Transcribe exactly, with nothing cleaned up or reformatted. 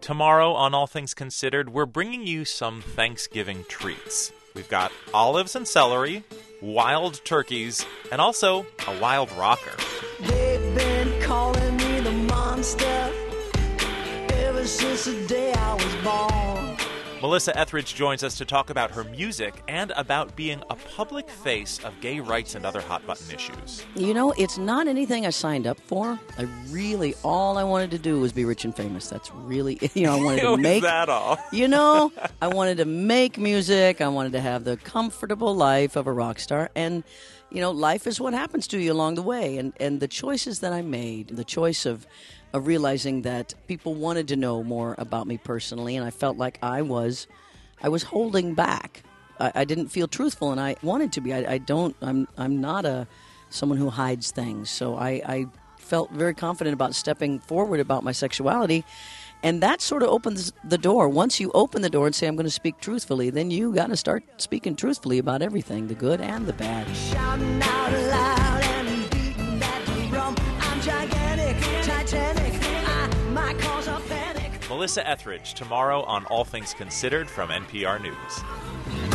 Tomorrow on All Things Considered, we're bringing you some Thanksgiving treats. We've got olives and celery, wild turkeys, and also a wild rocker. They've been calling me the monster ever since the day I was born. Melissa Etheridge joins us to talk about her music and about being a public face of gay rights and other hot-button issues. You know, it's not anything I signed up for. I really, all I wanted to do was be rich and famous. That's really, you know, I wanted to make... Is that all? You know, I wanted to make music. I wanted to have the comfortable life of a rock star. And, you know, life is what happens to you along the way. And, and the choices that I made, the choice of... of realizing that people wanted to know more about me personally, and I felt like I was, I was holding back. I, I didn't feel truthful, and I wanted to be. I, I don't. I'm. I'm not a someone who hides things. So I, I felt very confident about stepping forward about my sexuality, and that sort of opens the door. Once you open the door and say I'm going to speak truthfully, then you got to start speaking truthfully about everything, the good and the bad. Shouting out loud and beating that drum. I'm gigantic, Titanic. I might cause a panic. Melissa Etheridge, tomorrow on All Things Considered from N P R News.